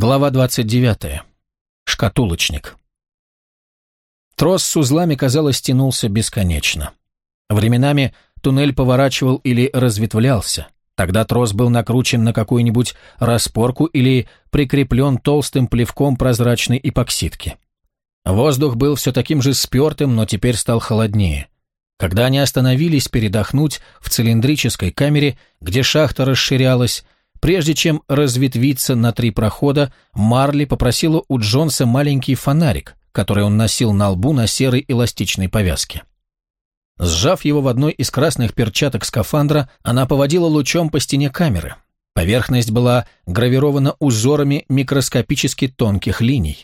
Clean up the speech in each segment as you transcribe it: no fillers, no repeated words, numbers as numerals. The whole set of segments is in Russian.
Глава 29. Шкатулочник. Трос с узлами, казалось, тянулся бесконечно. Временами туннель поворачивал или разветвлялся. Тогда трос был накручен на какую-нибудь распорку или прикреплен толстым плевком прозрачной эпоксидки. Воздух был все таким же спертым, но теперь стал холоднее. Когда они остановились передохнуть в цилиндрической камере, где шахта расширялась, прежде чем разветвиться на 3 прохода, Марли попросила у Джонса маленький фонарик, который он носил на лбу на серой эластичной повязке. Сжав его в одной из красных перчаток скафандра, она поводила лучом по стене камеры. Поверхность была гравирована узорами микроскопически тонких линий.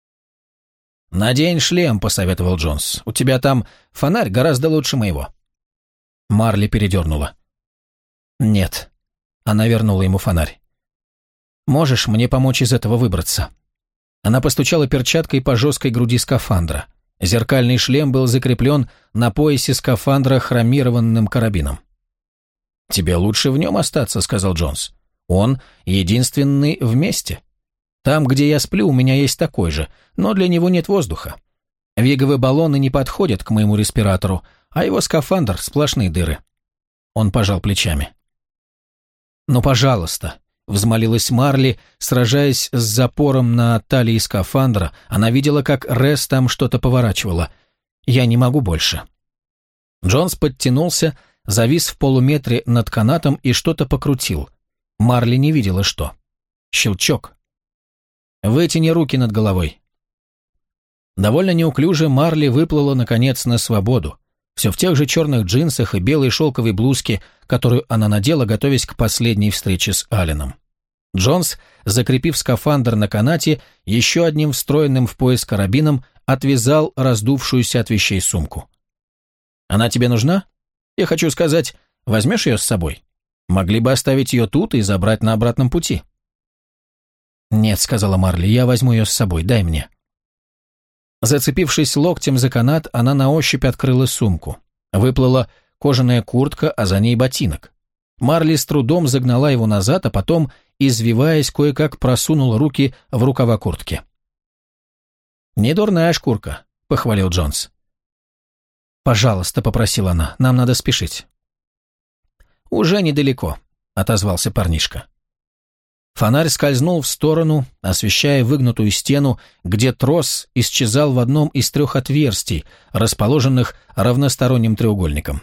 «Надень шлем», — посоветовал Джонс. «У тебя там фонарь гораздо лучше моего». Марли передернула. «Нет». Она вернула ему фонарь. «Можешь мне помочь из этого выбраться?» Она постучала перчаткой по жесткой груди скафандра. Зеркальный шлем был закреплен на поясе скафандра хромированным карабином. «Тебе лучше в нем остаться», — сказал Джонс. «Он единственный вместе. Там, где я сплю, у меня есть такой же, но для него нет воздуха. Виговые баллоны не подходят к моему респиратору, а его скафандр — сплошные дыры». Он пожал плечами. «Ну, пожалуйста», — взмолилась Марли, сражаясь с запором на талии скафандра. Она видела, как Рес там что-то поворачивала. «Я не могу больше». Джонс подтянулся, завис в полуметре над канатом и что-то покрутил. Марли не видела, что. Щелчок. «Вытяни руки над головой». Довольно неуклюже Марли выплыла, наконец, на свободу. Все в тех же черных джинсах и белой шелковой блузке, которую она надела, готовясь к последней встрече с Алленом. Джонс, закрепив скафандр на канате, еще одним встроенным в пояс карабином, отвязал раздувшуюся от вещей сумку. «Она тебе нужна? Я хочу сказать, возьмешь ее с собой? Могли бы оставить ее тут и забрать на обратном пути». «Нет», — сказала Марли, — «я возьму ее с собой, дай мне». Зацепившись локтем за канат, она на ощупь открыла сумку. Выплыла кожаная куртка, а за ней ботинок. Марли с трудом загнала его назад, а потом, извиваясь, кое-как просунула руки в рукава куртки. «Не дурная шкурка», — похвалил Джонс. «Пожалуйста», — попросила она, — «нам надо спешить». «Уже недалеко», — отозвался парнишка. Фонарь скользнул в сторону, освещая выгнутую стену, где трос исчезал в одном из 3 отверстий, расположенных равносторонним треугольником.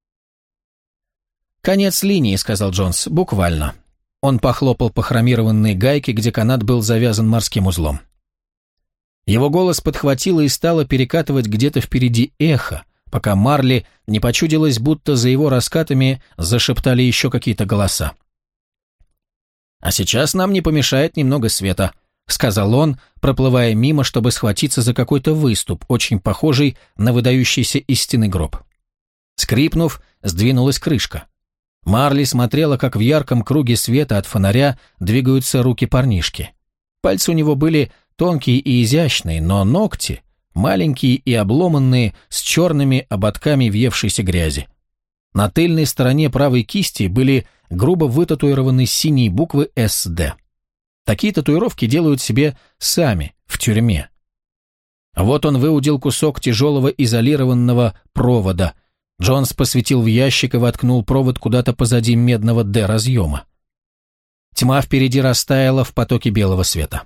«Конец линии», — сказал Джонс, — «буквально». Он похлопал по хромированной гайке, где канат был завязан морским узлом. Его голос подхватило и стало перекатывать где-то впереди эхо, пока Марли не почудилось, будто за его раскатами зашептали еще какие-то голоса. «А сейчас нам не помешает немного света», — сказал он, проплывая мимо, чтобы схватиться за какой-то выступ, очень похожий на выдающийся из стены гроб. Скрипнув, сдвинулась крышка. Марли смотрела, как в ярком круге света от фонаря двигаются руки парнишки. Пальцы у него были тонкие и изящные, но ногти маленькие и обломанные, с черными ободками въевшейся грязи. На тыльной стороне правой кисти были грубо вытатуированы синие буквы «СД». Такие татуировки делают себе сами, в тюрьме. Вот он выудил кусок тяжелого изолированного провода. Джонс посветил в ящик и воткнул провод куда-то позади медного «Д» разъема. Тьма впереди растаяла в потоке белого света.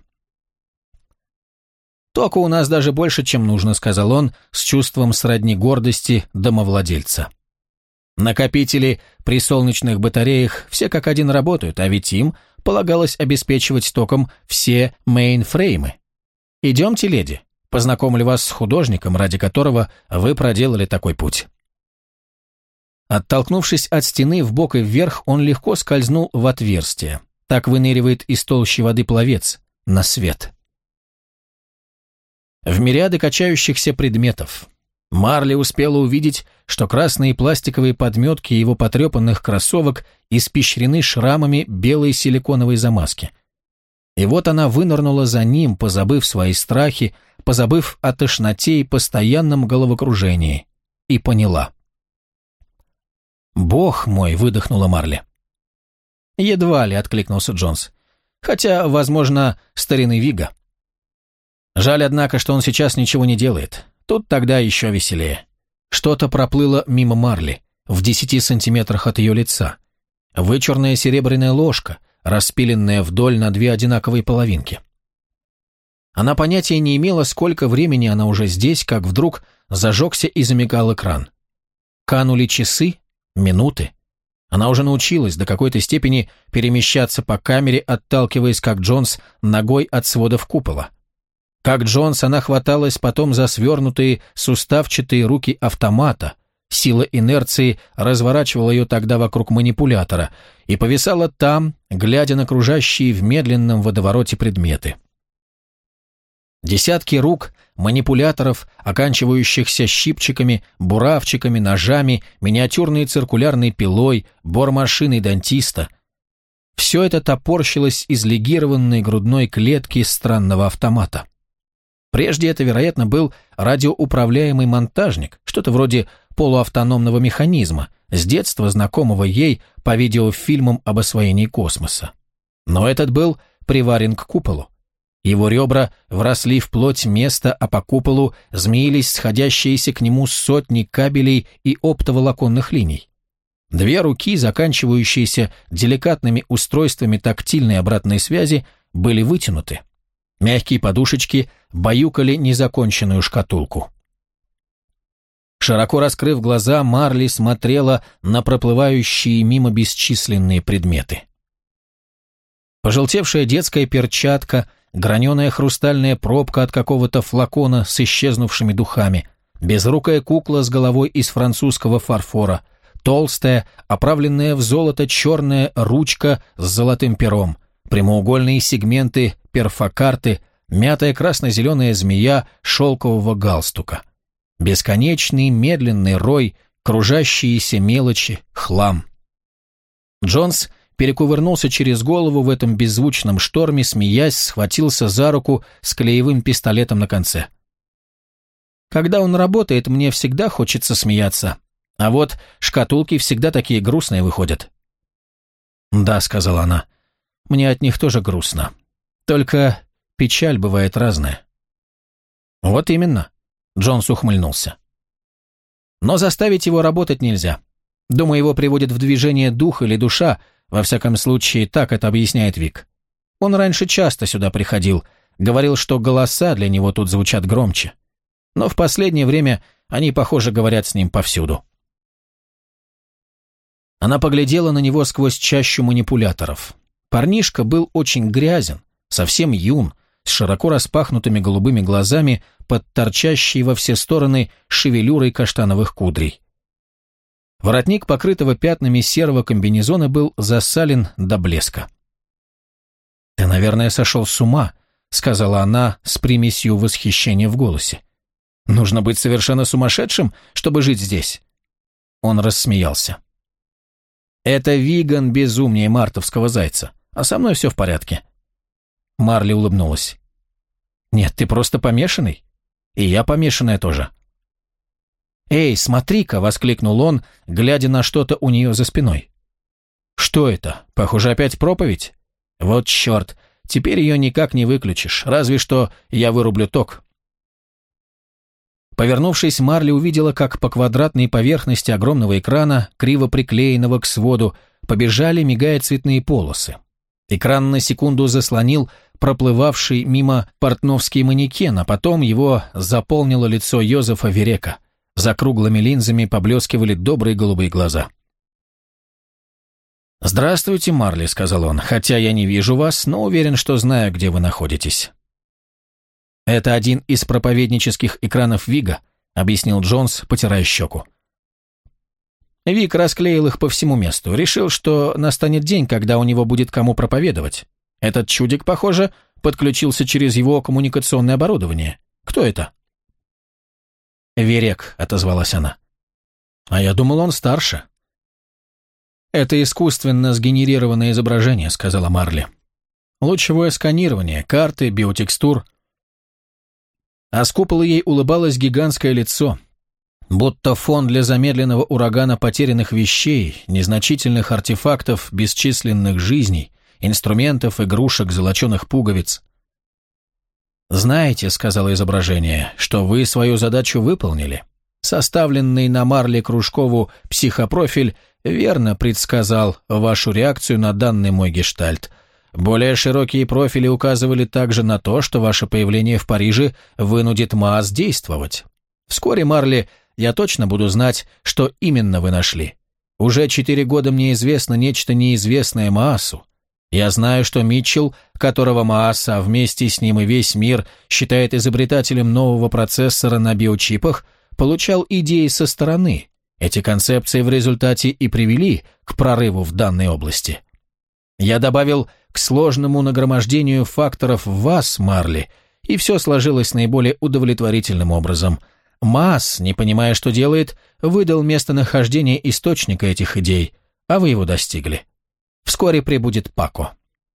«Тока у нас даже больше, чем нужно», — сказал он с чувством сродни гордости домовладельца. Накопители при солнечных батареях все как один работают, а ведь им полагалось обеспечивать током все мейнфреймы. Идемте, леди, познакомлю вас с художником, ради которого вы проделали такой путь. Оттолкнувшись от стены вбок и вверх, он легко скользнул в отверстие. Так выныривает из толщи воды пловец на свет. В мириады качающихся предметов. Марли успела увидеть, что красные пластиковые подметки его потрепанных кроссовок испещрены шрамами белой силиконовой замазки. И вот она вынырнула за ним, позабыв свои страхи, позабыв о тошноте и постоянном головокружении, и поняла. «Бог мой!» — выдохнула Марли. «Едва ли», — откликнулся Джонс. Хотя, возможно, старины Вига. Жаль, однако, что он сейчас ничего не делает. Тут тогда еще веселее. Что-то проплыло мимо Марли, в 10 сантиметрах от ее лица. Вычурная серебряная ложка, распиленная вдоль на 2 одинаковые половинки. Она понятия не имела, сколько времени она уже здесь, как вдруг зажегся и замигал экран. Канули часы, минуты. Она уже научилась до какой-то степени перемещаться по камере, отталкиваясь, как Джонс, ногой от сводов купола. Как Джонс, она хваталась потом за свернутые суставчатые руки автомата. Сила инерции разворачивала ее тогда вокруг манипулятора и повисала там, глядя на окружающие в медленном водовороте предметы. Десятки рук, манипуляторов, оканчивающихся щипчиками, буравчиками, ножами, миниатюрной циркулярной пилой, бормашиной дантиста. Все это топорщилось из легированной грудной клетки странного автомата. Прежде это, вероятно, был радиоуправляемый монтажник, что-то вроде полуавтономного механизма, с детства знакомого ей по видеофильмам об освоении космоса. Но этот был приварен к куполу. Его ребра вросли в плоть места, а по куполу змеились сходящиеся к нему сотни кабелей и оптоволоконных линий. 2 руки, заканчивающиеся деликатными устройствами тактильной обратной связи, были вытянуты. Мягкие подушечки баюкали незаконченную шкатулку. Широко раскрыв глаза, Марли смотрела на проплывающие мимо бесчисленные предметы. Пожелтевшая детская перчатка, граненая хрустальная пробка от какого-то флакона с исчезнувшими духами, безрукая кукла с головой из французского фарфора, толстая, оправленная в золото черная ручка с золотым пером, прямоугольные сегменты перфокарты, мятая красно-зеленая змея шелкового галстука. Бесконечный медленный рой, кружащиеся мелочи, хлам. Джонс перекувырнулся через голову в этом беззвучном шторме, смеясь, схватился за руку с клеевым пистолетом на конце. Когда он работает, мне всегда хочется смеяться, а вот шкатулки всегда такие грустные выходят. «Да», — сказала она, — «мне от них тоже грустно. Только печаль бывает разная». «Вот именно», — Джонс ухмыльнулся. «Но заставить его работать нельзя. Думаю, его приводит в движение дух или душа, во всяком случае, так это объясняет Вик. Он раньше часто сюда приходил, говорил, что голоса для него тут звучат громче. Но в последнее время они, похоже, говорят с ним повсюду». Она поглядела на него сквозь чащу манипуляторов. Парнишка был очень грязен, совсем юн, с широко распахнутыми голубыми глазами, под торчащей во все стороны шевелюрой каштановых кудрей. Воротник, покрытого пятнами серого комбинезона, был засален до блеска. «Ты, наверное, сошел с ума», — сказала она с примесью восхищения в голосе. «Нужно быть совершенно сумасшедшим, чтобы жить здесь». Он рассмеялся. «Это Виган безумнее мартовского зайца, а со мной все в порядке». Марли улыбнулась. «Нет, ты просто помешанный. И я помешанная тоже». «Эй, смотри-ка!» — воскликнул он, глядя на что-то у нее за спиной. «Что это? Похоже, опять проповедь? Вот черт, теперь ее никак не выключишь, разве что я вырублю ток». Повернувшись, Марли увидела, как по квадратной поверхности огромного экрана, криво приклеенного к своду, побежали, мигая цветные полосы. Экран на секунду заслонил проплывавший мимо портновский манекен, а потом его заполнило лицо Йозефа Верека. За круглыми линзами поблескивали добрые голубые глаза. «Здравствуйте, Марли», — сказал он, — «хотя я не вижу вас, но уверен, что знаю, где вы находитесь». «Это один из проповеднических экранов Вига», — объяснил Джонс, потирая щеку. Вик расклеил их по всему месту, решил, что настанет день, когда у него будет кому проповедовать. Этот чудик, похоже, подключился через его коммуникационное оборудование. Кто это? «Верек», — отозвалась она. «А я думал, он старше». «Это искусственно сгенерированное изображение», — сказала Марли. «Лучевое сканирование, карты, биотекстур». А с купола ей улыбалось гигантское лицо, будто фон для замедленного урагана потерянных вещей, незначительных артефактов бесчисленных жизней, инструментов, игрушек, золоченых пуговиц. «Знаете, — сказала изображение, — что вы свою задачу выполнили. Составленный на Марле Кружкову психопрофиль верно предсказал вашу реакцию на данный мой гештальт. Более широкие профили указывали также на то, что ваше появление в Париже вынудит МААС действовать. Вскоре, Марли, я точно буду знать, что именно вы нашли. Уже 4 года мне известно нечто неизвестное МААСу. Я знаю, что Митчелл, которого МААС, а вместе с ним и весь мир считает изобретателем нового процессора на биочипах, получал идеи со стороны. Эти концепции в результате и привели к прорыву в данной области. Я добавил к сложному нагромождению факторов в вас, Марли, и все сложилось наиболее удовлетворительным образом. МААС, не понимая, что делает, выдал местонахождение источника этих идей, а вы его достигли. Вскоре прибудет Пако.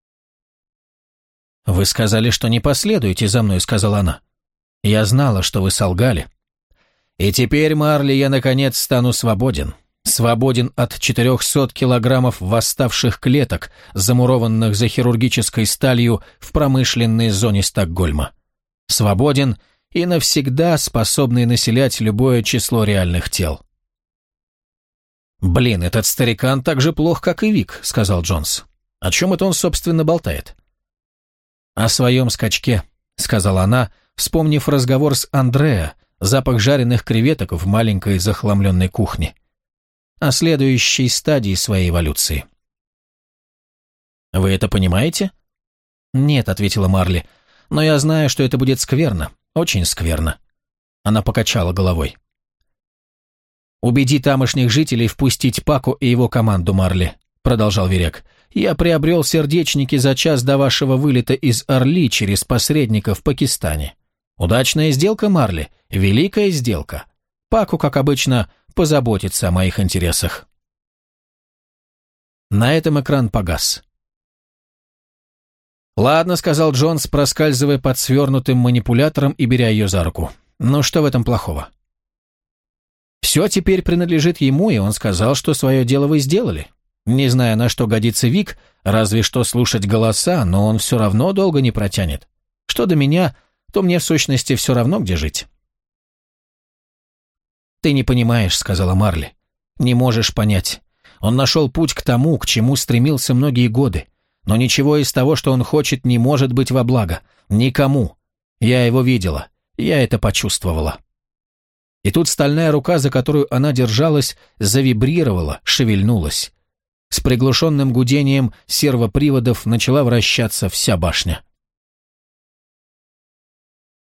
«Вы сказали, что не последуете за мной», — сказала она. «Я знала, что вы солгали. И теперь, Марли, я, наконец, стану свободен. Свободен от 400 килограммов восставших клеток, замурованных за хирургической сталью в промышленной зоне Стокгольма. Свободен и навсегда способный населять любое число реальных тел». «Блин, этот старикан так же плох, как и Вик», — сказал Джонс. «О чем это он, собственно, болтает?» «О своем скачке», — сказала она, вспомнив разговор с Андреа, запах жареных креветок в маленькой захламленной кухне. О следующей стадии своей эволюции. «Вы это понимаете?» «Нет», — ответила Марли, — «но я знаю, что это будет скверно, очень скверно». Она покачала головой. «Убеди тамошних жителей впустить Пако и его команду, Марли», — продолжал Верек. «Я приобрел сердечники за час до вашего вылета из Орли через посредника в Пакистане. Удачная сделка, Марли, великая сделка. Пако, как обычно, позаботится о моих интересах». На этом экран погас. «Ладно», — сказал Джонс, проскальзывая под свернутым манипулятором и беря ее за руку. «Ну что в этом плохого?» «Все теперь принадлежит ему, и он сказал, что свое дело вы сделали. Не знаю, на что годится Вик, разве что слушать голоса, но он все равно долго не протянет. Что до меня, то мне в сущности все равно, где жить». «Ты не понимаешь», — сказала Марли. «Не можешь понять. Он нашел путь к тому, к чему стремился многие годы. Но ничего из того, что он хочет, не может быть во благо. Никому. Я его видела. Я это почувствовала». И тут стальная рука, за которую она держалась, завибрировала, шевельнулась. С приглушенным гудением сервоприводов начала вращаться вся башня.